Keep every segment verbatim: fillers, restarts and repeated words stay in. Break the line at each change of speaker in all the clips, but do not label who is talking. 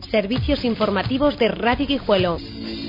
Servicios informativos de Radio Guijuelo.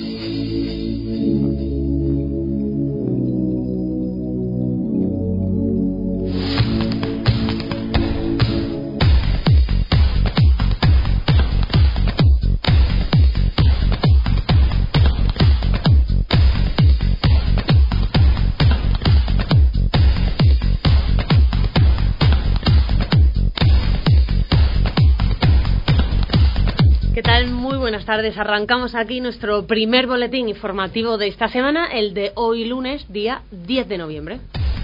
Buenas tardes, arrancamos aquí nuestro primer boletín informativo de esta semana, el de hoy lunes, día diez de noviembre.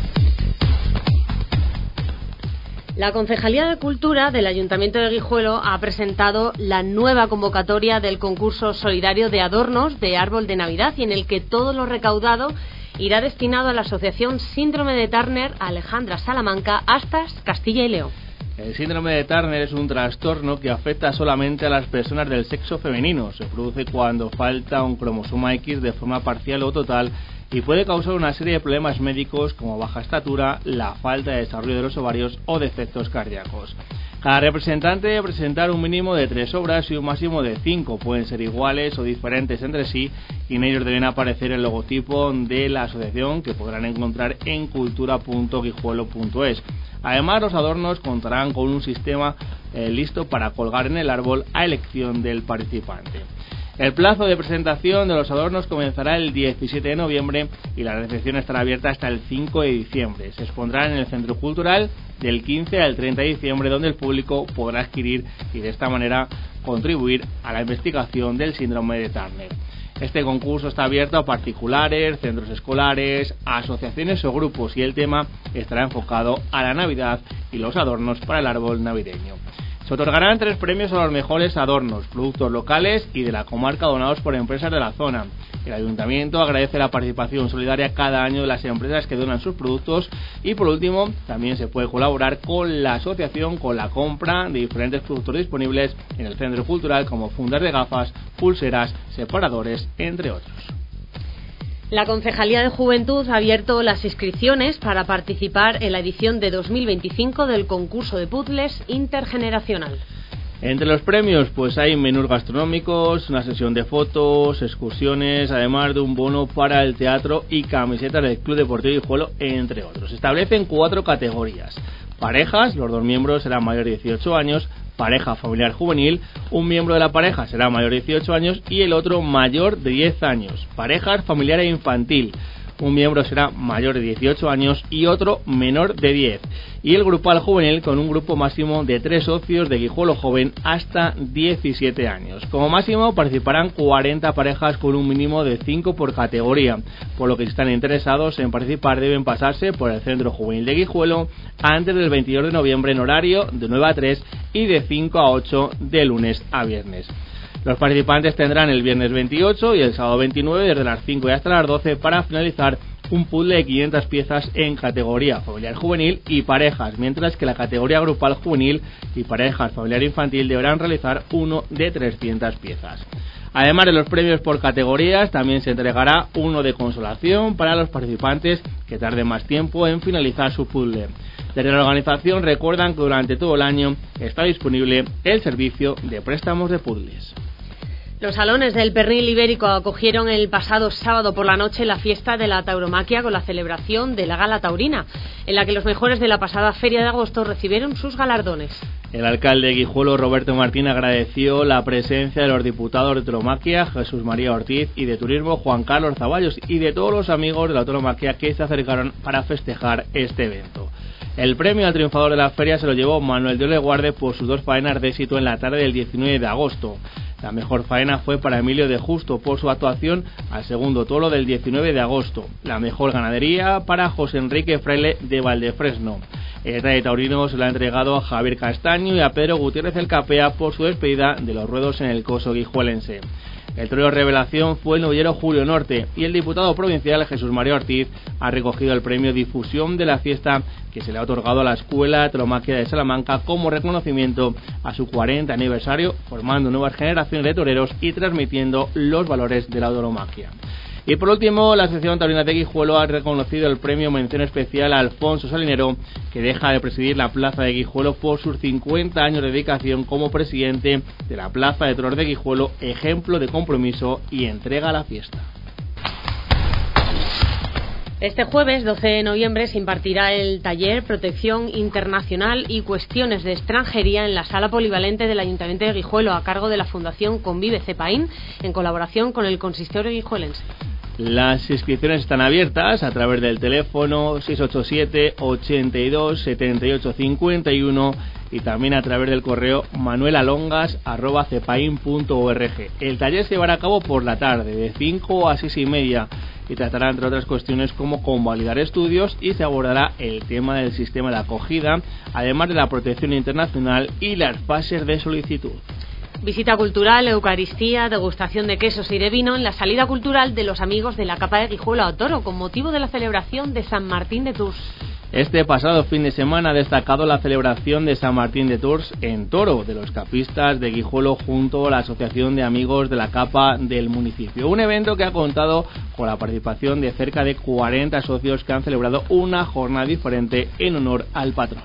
La Concejalía de Cultura del Ayuntamiento de Guijuelo ha presentado la nueva convocatoria del concurso solidario de adornos de árbol de Navidad, y en el que todo lo recaudado irá destinado a la Asociación Síndrome de Turner Alejandra Salamanca Astas Castilla y León.
El síndrome de Turner es un trastorno que afecta solamente a las personas del sexo femenino. Se produce cuando falta un cromosoma X de forma parcial o total y puede causar una serie de problemas médicos como baja estatura, la falta de desarrollo de los ovarios o defectos cardíacos. Cada representante debe presentar un mínimo de tres obras y un máximo de cinco. Pueden ser iguales o diferentes entre sí, y en ellos deben aparecer el logotipo de la asociación, que podrán encontrar en cultura punto guijuelo punto es. Además, los adornos contarán con un sistema eh, listo para colgar en el árbol a elección del participante. El plazo de presentación de los adornos comenzará el diecisiete de noviembre y la recepción estará abierta hasta el cinco de diciembre. Se expondrán en el Centro Cultural del quince al treinta de diciembre, donde el público podrá adquirir y de esta manera contribuir a la investigación del síndrome de Turner. Este concurso está abierto a particulares, centros escolares, asociaciones o grupos, y el tema estará enfocado a la Navidad y los adornos para el árbol navideño. Se otorgarán tres premios a los mejores adornos, productos locales y de la comarca donados por empresas de la zona. El Ayuntamiento agradece la participación solidaria cada año de las empresas que donan sus productos, y por último también se puede colaborar con la asociación con la compra de diferentes productos disponibles en el centro cultural, como fundas de gafas, pulseras, separadores, entre otros.
La Concejalía de Juventud ha abierto las inscripciones para participar en la edición de dos mil veinticinco del concurso de puzzles intergeneracional.
Entre los premios pues hay menús gastronómicos, una sesión de fotos, excursiones, además de un bono para el teatro y camisetas del Club Deportivo Guijuelo, entre otros. Se establecen cuatro categorías: parejas, los dos miembros serán mayores de dieciocho años; pareja familiar juvenil, un miembro de la pareja será mayor de dieciocho años y el otro mayor de diez años; parejas familiar e infantil, un miembro será mayor de dieciocho años y otro menor de diez; y el grupal juvenil, con un grupo máximo de tres socios de Guijuelo Joven hasta diecisiete años. Como máximo participarán cuarenta parejas con un mínimo de cinco por categoría, por lo que si están interesados en participar deben pasarse por el Centro Juvenil de Guijuelo antes del veintidós de noviembre en horario de nueve a tres y de cinco a ocho de lunes a viernes. Los participantes tendrán el viernes veintiocho y el sábado veintinueve desde las cinco y hasta las doce para finalizar un puzzle de quinientas piezas en categoría familiar juvenil y parejas, mientras que la categoría grupal juvenil y parejas familiar infantil deberán realizar uno de trescientas piezas. Además de los premios por categorías, también se entregará uno de consolación para los participantes que tarden más tiempo en finalizar su puzzle. Desde la organización recuerdan que durante todo el año está disponible el servicio de préstamos de puzzles.
Los salones del Pernil Ibérico acogieron el pasado sábado por la noche la fiesta de la tauromaquia con la celebración de la Gala Taurina, en la que los mejores de la pasada feria de agosto recibieron sus galardones.
El alcalde de Guijuelo, Roberto Martín, agradeció la presencia de los diputados de tauromaquia, Jesús María Ortiz, y de turismo, Juan Carlos Zaballos, y de todos los amigos de la tauromaquia que se acercaron para festejar este evento. El premio al triunfador de la feria se lo llevó Manuel de Oleguarde por sus dos faenas de éxito en la tarde del diecinueve de agosto. La mejor faena fue para Emilio de Justo por su actuación al segundo toro del diecinueve de agosto. La mejor ganadería para José Enrique Fraile de Valdefresno. El detalle taurino se lo ha entregado a Javier Castaño y a Pedro Gutiérrez el Capea por su despedida de los ruedos en el coso guijuelense. El torero revelación fue el novillero Julio Norte, y el diputado provincial Jesús María Ortiz ha recogido el premio Difusión de la Fiesta, que se le ha otorgado a la Escuela de Tauromaquia de Salamanca como reconocimiento a su cuarenta aniversario, formando nuevas generaciones de toreros y transmitiendo los valores de la tauromaquia. Y por último, la Asociación Taurina de Guijuelo ha reconocido el premio Mención Especial a Alfonso Salinero, que deja de presidir la Plaza de Guijuelo por sus cincuenta años de dedicación como presidente de la Plaza de Toros de Guijuelo, ejemplo de compromiso y entrega a la fiesta.
Este jueves doce de noviembre se impartirá el taller Protección Internacional y Cuestiones de Extranjería en la Sala Polivalente del Ayuntamiento de Guijuelo, a cargo de la Fundación Convive Cepaín, en colaboración con el Consistorio guijuelense.
Las inscripciones están abiertas a través del teléfono seis ocho siete, ochenta y dos, setenta y ocho cincuenta y uno y también a través del correo manuelalongas arroba cepain punto org. El taller se llevará a cabo por la tarde, de cinco a seis y media, y tratará, entre otras cuestiones, como convalidar estudios, y se abordará el tema del sistema de acogida, además de la protección internacional y las fases de solicitud.
Visita cultural, eucaristía, degustación de quesos y de vino en la salida cultural de los amigos de la Capa de Guijuelo a Toro, con motivo de la celebración de San Martín de Tours.
Este pasado fin de semana ha destacado la celebración de San Martín de Tours en Toro, de los capistas de Guijuelo, junto a la Asociación de Amigos de la Capa del municipio. Un evento que ha contado con la participación de cerca de cuarenta socios que han celebrado una jornada diferente en honor al patrón.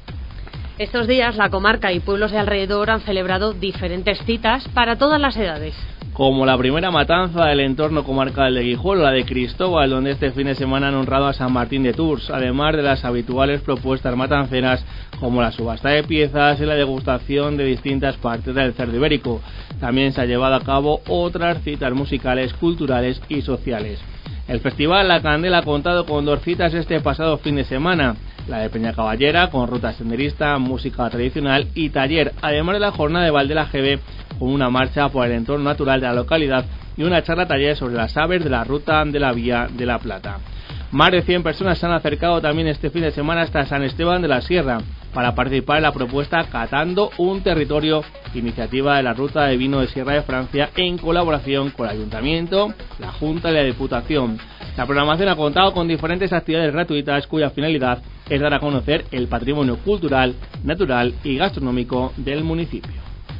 Estos días la comarca y pueblos de alrededor han celebrado diferentes citas para todas las edades.
Como la primera matanza del entorno comarcal de Guijuelo, la de Cristóbal, donde este fin de semana han honrado a San Martín de Tours, además de las habituales propuestas matanceras como la subasta de piezas y la degustación de distintas partes del cerdo ibérico. También se ha llevado a cabo otras citas musicales, culturales y sociales. El festival La Candela ha contado con dos citas este pasado fin de semana: la de Peña Caballera, con ruta senderista, música tradicional y taller, además de la jornada de Valdela G B, con una marcha por el entorno natural de la localidad y una charla taller sobre las aves de la ruta de la Vía de la Plata. Más de cien personas se han acercado también este fin de semana hasta San Esteban de la Sierra para participar en la propuesta Catando un Territorio, iniciativa de la Ruta de Vino de Sierra de Francia, en colaboración con el Ayuntamiento, la Junta y la Diputación. La programación ha contado con diferentes actividades gratuitas cuya finalidad es dar a conocer el patrimonio cultural, natural y gastronómico del municipio.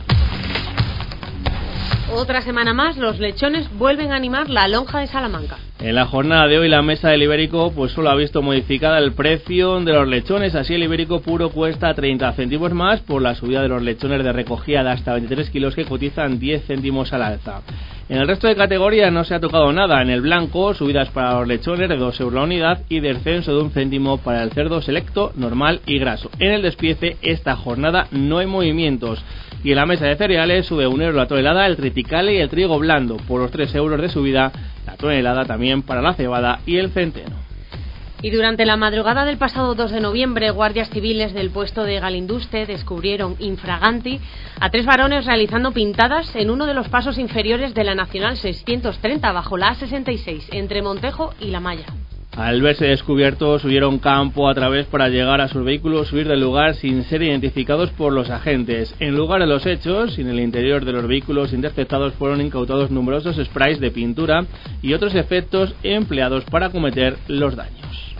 Otra semana más, los lechones vuelven a animar la lonja de Salamanca.
En la jornada de hoy, la mesa del ibérico pues solo ha visto modificada el precio de los lechones. Así, el ibérico puro cuesta treinta céntimos más por la subida de los lechones de recogida de hasta veintitrés kilos, que cotizan diez céntimos al alza. En el resto de categorías no se ha tocado nada. En el blanco, subidas para los lechones de dos euros la unidad y descenso de un céntimo para el cerdo selecto, normal y graso. En el despiece, esta jornada no hay movimientos. Y en la mesa de cereales sube un euro la tonelada el triticale y el trigo blando, por los tres euros de subida la tonelada también para la cebada y el centeno.
Y durante la madrugada del pasado dos de noviembre, guardias civiles del puesto de Galinduste descubrieron infraganti a tres varones realizando pintadas en uno de los pasos inferiores de la Nacional seiscientos treinta bajo la A sesenta y seis, entre Montejo y La Malla.
Al verse descubiertos, huyeron campo a través para llegar a sus vehículos, huir del lugar sin ser identificados por los agentes. En lugar de los hechos, y en el interior de los vehículos interceptados, fueron incautados numerosos sprays de pintura y otros efectos empleados para cometer los daños.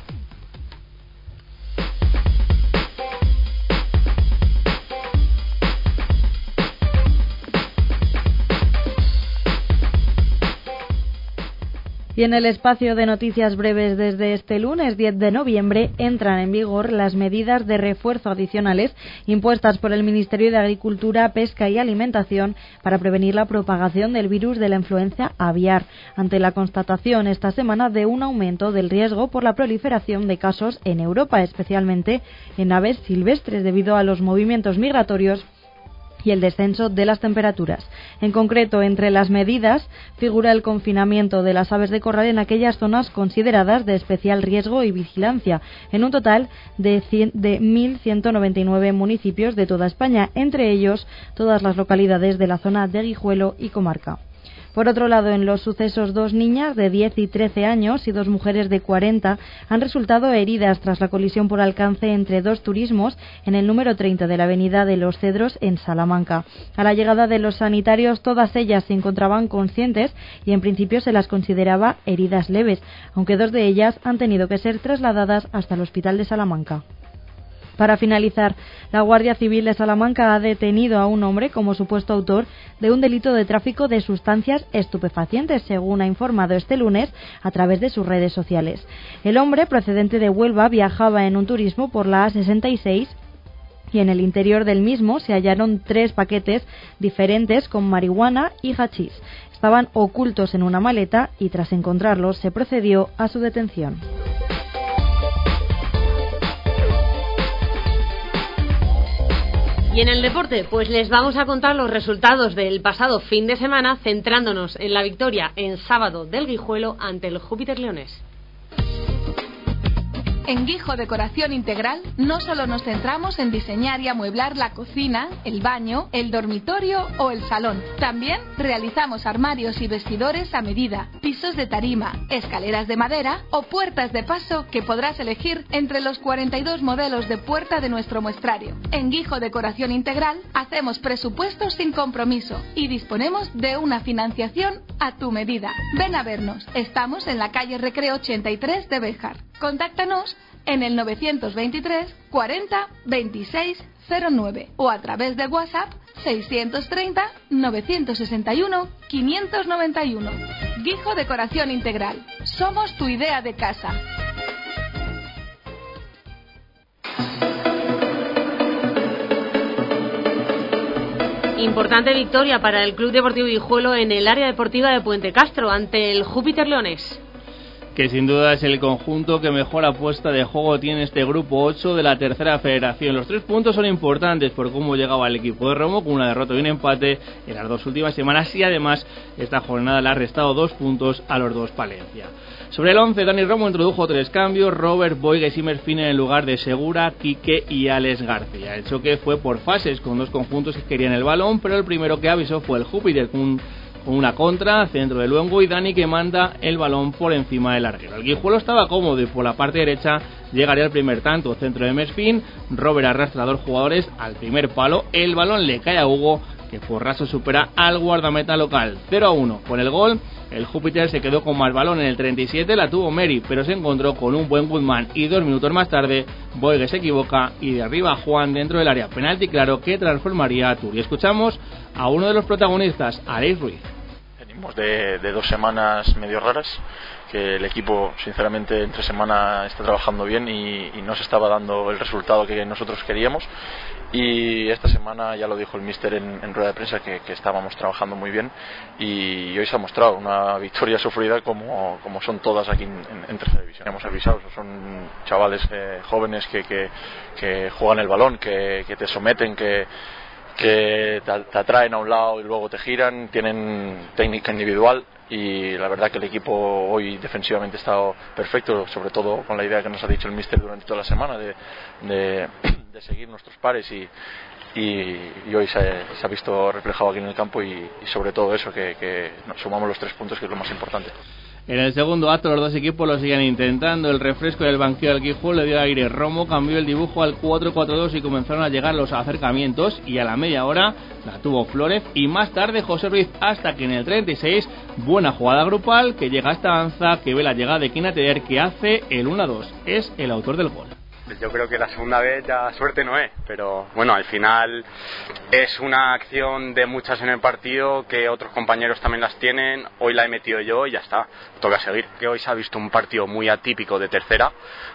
Y en el espacio de noticias breves, desde este lunes diez de noviembre entran en vigor las medidas de refuerzo adicionales impuestas por el Ministerio de Agricultura, Pesca y Alimentación para prevenir la propagación del virus de la influenza aviar, ante la constatación esta semana de un aumento del riesgo por la proliferación de casos en Europa, especialmente en aves silvestres, debido a los movimientos migratorios y el descenso de las temperaturas. En concreto, entre las medidas figura el confinamiento de las aves de corral en aquellas zonas consideradas de especial riesgo y vigilancia, en un total de, cien, de mil ciento noventa y nueve municipios de toda España, entre ellos todas las localidades de la zona de Guijuelo y comarca. Por otro lado, en los sucesos, dos niñas de diez y trece años y dos mujeres de cuarenta han resultado heridas tras la colisión por alcance entre dos turismos en el número treinta de la avenida de los Cedros en Salamanca. A la llegada de los sanitarios, todas ellas se encontraban conscientes y en principio se las consideraba heridas leves, aunque dos de ellas han tenido que ser trasladadas hasta el hospital de Salamanca. Para finalizar, la Guardia Civil de Salamanca ha detenido a un hombre como supuesto autor de un delito de tráfico de sustancias estupefacientes, según ha informado este lunes a través de sus redes sociales. El hombre, procedente de Huelva, viajaba en un turismo por la A sesenta y seis y en el interior del mismo se hallaron tres paquetes diferentes con marihuana y hachís. Estaban ocultos en una maleta y tras encontrarlos se procedió a su detención.
Y en el deporte, pues les vamos a contar los resultados del pasado fin de semana, centrándonos en la victoria en sábado del Guijuelo ante el Júpiter Leones.
En Guijo Decoración Integral no solo nos centramos en diseñar y amueblar la cocina, el baño, el dormitorio o el salón. También realizamos armarios y vestidores a medida, pisos de tarima, escaleras de madera o puertas de paso que podrás elegir entre los cuarenta y dos modelos de puerta de nuestro muestrario. En Guijo Decoración Integral hacemos presupuestos sin compromiso y disponemos de una financiación a tu medida. Ven a vernos. Estamos en la calle Recreo ochenta y tres de Béjar. Contáctanos en el novecientos veintitrés cuarenta veintiséis cero nueve o a través de WhatsApp seiscientos treinta novecientos sesenta y uno quinientos noventa y uno. Guijo Decoración Integral. Somos tu idea de casa.
Importante victoria para el Club Deportivo Guijuelo en el área deportiva de Puente Castro ante el Júpiter Leones,
que sin duda es el conjunto que mejor apuesta de juego tiene este grupo ocho de la tercera federación. Los tres puntos son importantes por cómo llegaba el equipo de Romo con una derrota y un empate en las dos últimas semanas, y además esta jornada le ha restado dos puntos a los dos Palencia. Sobre el once, Dani Romo introdujo tres cambios: Robert, Boigues y Merfín en el lugar de Segura, Quique y Alex García. El choque fue por fases con dos conjuntos que querían el balón, pero el primero que avisó fue el Júpiter con un con una contra, centro de Luengo y Dani que manda el balón por encima del larguero. El Guijuelo estaba cómodo y por la parte derecha llegaría el primer tanto, centro de Merfín, Robert arrastra a dos jugadores al primer palo, el balón le cae a Hugo que por raso supera al guardameta local. Cero a uno. Con el gol, el Júpiter se quedó con más balón en el treinta y siete, la tuvo Meri, pero se encontró con un buen Guzmán y dos minutos más tarde Boigues se equivoca y derriba a Juan dentro del área. Penalti claro que transformaría a Tour. Y escuchamos a uno de los protagonistas, Alex Ruiz.
Venimos de, de dos semanas medio raras, que el equipo sinceramente entre semana está trabajando bien y, y no se estaba dando el resultado que nosotros queríamos, y esta semana ya lo dijo el míster en, en rueda de prensa que, que estábamos trabajando muy bien, y hoy se ha mostrado una victoria sufrida como, como son todas aquí en, en, en tercera división. Hemos avisado, son chavales eh, jóvenes que, que, que juegan el balón, que, que te someten, que que te, te atraen a un lado y luego te giran, tienen técnica individual, y la verdad que el equipo hoy defensivamente ha estado perfecto, sobre todo con la idea que nos ha dicho el míster durante toda la semana de, de, de seguir nuestros pares, y, y, y hoy se, se ha visto reflejado aquí en el campo, y, y sobre todo eso, que, que sumamos los tres puntos, que es lo más importante.
En el segundo acto los dos equipos lo siguen intentando. El refresco del banquillo del Guijuelo le dio aire. Romo cambió el dibujo al cuatro cuatro dos y comenzaron a llegar los acercamientos, y a la media hora la tuvo Flórez y más tarde José Ruiz, hasta que en el treinta y seis buena jugada grupal que llega hasta Anza, que ve la llegada de Quinateder, que hace el uno a dos. Es el autor del gol.
Yo creo que la segunda vez ya suerte no es, pero bueno, al final es una acción de muchas en el partido que otros compañeros también las tienen. Hoy la he metido yo y ya está, toca seguir. Que hoy se ha visto un partido muy atípico de tercera,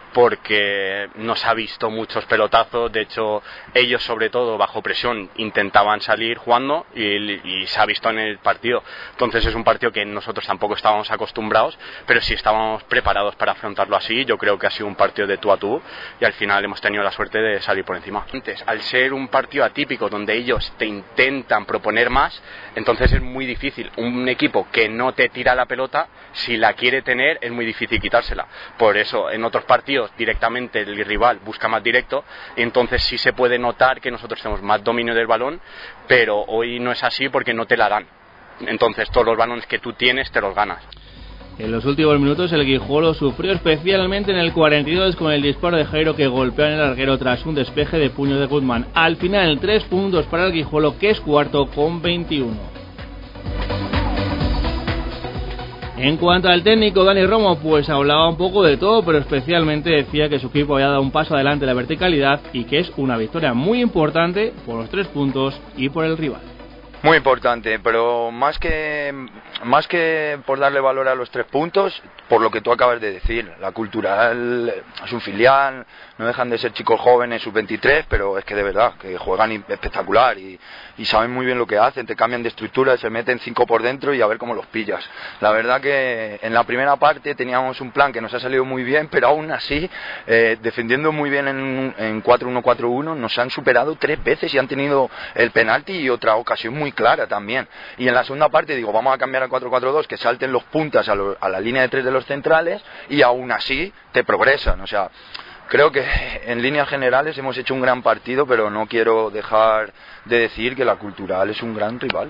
porque no se ha visto muchos pelotazos. De hecho, ellos sobre todo bajo presión intentaban salir jugando, y, y se ha visto en el partido. Entonces es un partido que nosotros tampoco estábamos acostumbrados, pero sí estábamos preparados para afrontarlo así. Yo creo que ha sido un partido de tú a tú, y al final hemos tenido la suerte de salir por encima. Antes, al ser un partido atípico donde ellos te intentan proponer más, entonces es muy difícil. Un equipo que no te tira la pelota, si la quiere tener es muy difícil quitársela. Por eso en otros partidos directamente el rival busca más directo, y entonces sí se puede notar que nosotros tenemos más dominio del balón, pero hoy no es así porque no te la dan. Entonces todos los balones que tú tienes te los ganas.
En los últimos minutos el Guijuelo sufrió especialmente en el cuarenta y dos con el disparo de Jairo, que golpeó en el larguero tras un despeje de puño de Guzmán. Al final tres puntos para el Guijuelo, que es cuarto con veintiuno. En cuanto al técnico Dani Romo, pues hablaba un poco de todo, pero especialmente decía que su equipo había dado un paso adelante en la verticalidad y que es una victoria muy importante por los tres puntos y por el rival.
Muy importante, pero más que más que por darle valor a los tres puntos, por lo que tú acabas de decir, la Cultural es un filial, no dejan de ser chicos jóvenes, sub veintitrés, pero es que de verdad, que juegan espectacular y, y saben muy bien lo que hacen, te cambian de estructura, se meten cinco por dentro y a ver cómo los pillas. La verdad que en la primera parte teníamos un plan que nos ha salido muy bien, pero aún así, eh, defendiendo muy bien en, en cuatro uno cuatro uno, nos han superado tres veces y han tenido el penalti y otra ocasión muy clara también. Y en la segunda parte digo, vamos a cambiar al cuatro cuatro dos, que salten los puntas a, lo, a la línea de tres de los centrales y aún así te progresan. O sea, creo que en líneas generales hemos hecho un gran partido, pero no quiero dejar de decir que la Cultural es un gran rival.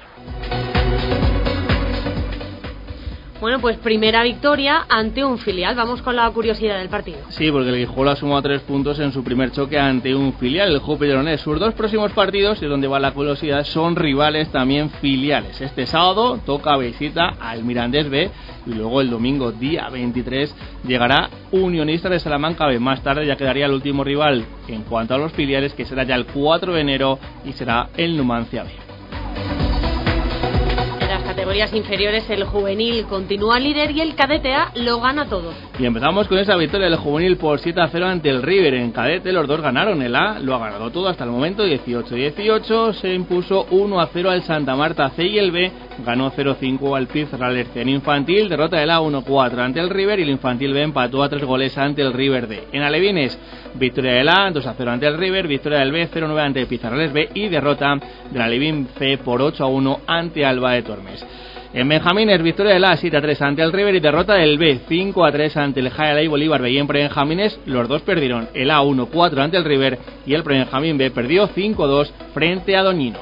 Bueno, pues primera victoria ante un filial. Vamos con la curiosidad del partido.
Sí, porque el Guijuelo ha sumado tres puntos en su primer choque ante un filial, el Jupi Leonés. Sus dos próximos partidos, y donde va la curiosidad, son rivales también filiales. Este sábado toca visita al Mirandés B y luego el domingo, día veintitrés, llegará Unionistas de Salamanca B. Más tarde ya quedaría el último rival en cuanto a los filiales, que será ya el cuatro de enero y será el Numancia B.
Categorías inferiores, el juvenil continúa líder y el cadete A lo gana todo.
Y empezamos con esa victoria del juvenil por siete a cero ante el River. En cadete los dos ganaron, el A lo ha ganado todo hasta el momento, dieciocho dieciocho, se impuso uno a cero al Santa Marta C y el B ganó cero cinco al Pizarralerce. En infantil, derrota del A uno cuatro ante el River y el infantil B empató a tres goles ante el River D. En alevines, victoria del A dos a cero ante el River, victoria del B cero nueve ante el Pizarralerce B y derrota del Alevín C por ocho a uno ante Alba de Tormes. En Benjamines, victoria del A siete a tres ante el River y derrota del B cinco a tres ante el Hialeah Bolívar B. Y en Benjamines los dos perdieron, el A uno cuatro ante el River y el Benjamín B perdió cinco a dos frente a Doñinos.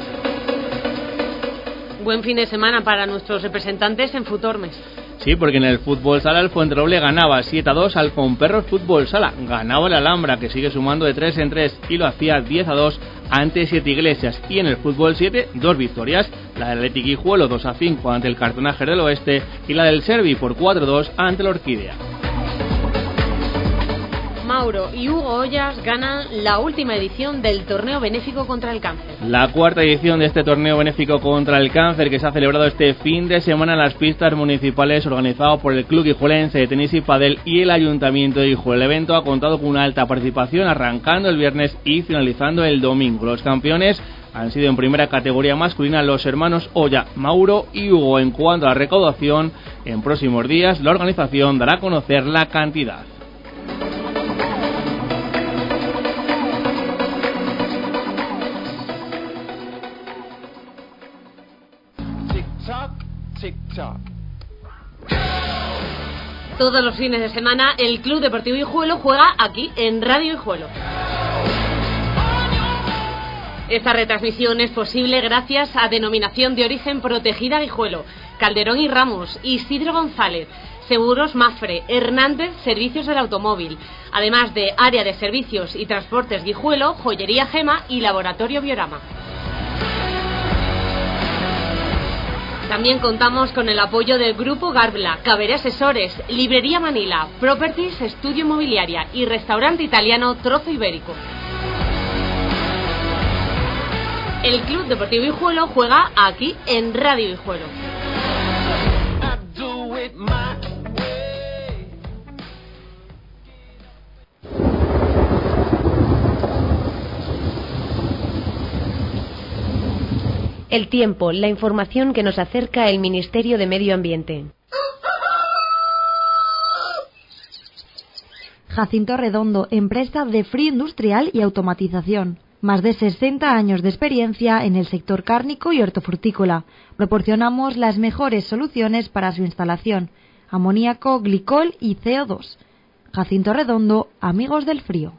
Buen fin de semana para nuestros representantes en Futormes.
Sí, porque en el fútbol sala el Fuenteroble ganaba siete a dos al Conperros Fútbol Sala. Ganaba el Alhambra, que sigue sumando de tres en tres y lo hacía diez a dos ante Siete Iglesias. Y en el fútbol siete, dos victorias, la del Athletic Guijuelo dos a cinco ante el Cartonaje del Oeste y la del Servi por cuatro a dos ante la Orquídea.
Mauro y Hugo Ollas ganan la última edición del torneo benéfico contra el cáncer.
La cuarta edición de este torneo benéfico contra el cáncer, que se ha celebrado este fin de semana en las pistas municipales, organizado por el Club Guijuelense de Tenis y Padel y el Ayuntamiento de Guijuelo. El evento ha contado con una alta participación, arrancando el viernes y finalizando el domingo. Los campeones han sido en primera categoría masculina los hermanos Olla, Mauro y Hugo. En cuanto a la recaudación, en próximos días la organización dará a conocer la cantidad.
Todos los fines de semana el Club Deportivo Guijuelo juega aquí en Radio Guijuelo. Esta retransmisión es posible gracias a Denominación de Origen Protegida Guijuelo, Calderón y Ramos, Isidro González, Seguros Mafre, Hernández Servicios del Automóvil, además de Área de Servicios y Transportes Guijuelo, Joyería Gema y Laboratorio Biorama. También contamos con el apoyo del Grupo Garbla, Caberé Asesores, Librería Manila, Properties, Estudio Inmobiliaria y Restaurante Italiano Trozo Ibérico. El Club Deportivo Guijuelo juega aquí en Radio Guijuelo.
El tiempo, la información que nos acerca el Ministerio de Medio Ambiente.
Jacinto Redondo, empresa de frío industrial y automatización. Más de sesenta años de experiencia en el sector cárnico y hortofrutícola. Proporcionamos las mejores soluciones para su instalación: amoníaco, glicol y C O dos. Jacinto Redondo, amigos del frío.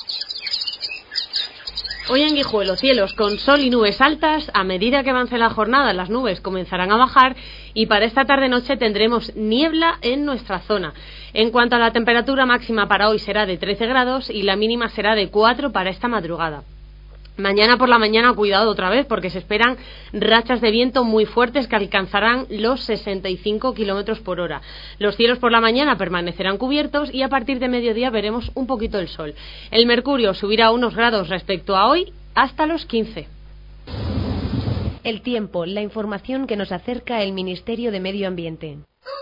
Hoy en Guijuelo, cielos con sol y nubes altas. A medida que avance la jornada, las nubes comenzarán a bajar y para esta tarde-noche tendremos niebla en nuestra zona. En cuanto a la temperatura máxima para hoy será de trece grados y la mínima será de cuatro para esta madrugada. Mañana por la mañana, cuidado otra vez, porque se esperan rachas de viento muy fuertes que alcanzarán los sesenta y cinco kilómetros por hora. Los cielos por la mañana permanecerán cubiertos y a partir de mediodía veremos un poquito el sol. El mercurio subirá unos grados respecto a hoy hasta los quince.
El tiempo, la información que nos acerca el Ministerio de Medio Ambiente.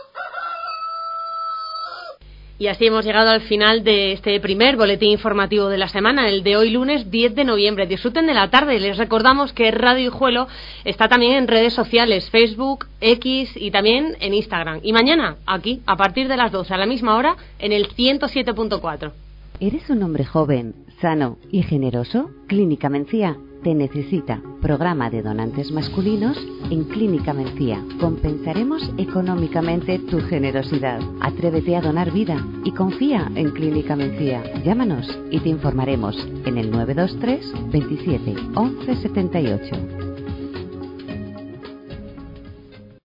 Y así hemos llegado al final de este primer boletín informativo de la semana, el de hoy lunes diez de noviembre. Disfruten de la tarde. Les recordamos que Radio Hijuelo está también en redes sociales, Facebook, X y también en Instagram. Y mañana, aquí, a partir de las doce, a la misma hora, en el ciento siete punto cuatro.
¿Eres un hombre joven, sano y generoso? Clínica Mencía te necesita. Programa de donantes masculinos en Clínica Mencía. Compensaremos económicamente tu generosidad. Atrévete a donar vida y confía en Clínica Mencía. Llámanos y te informaremos en el nueve dos tres veintisiete once setenta y ocho.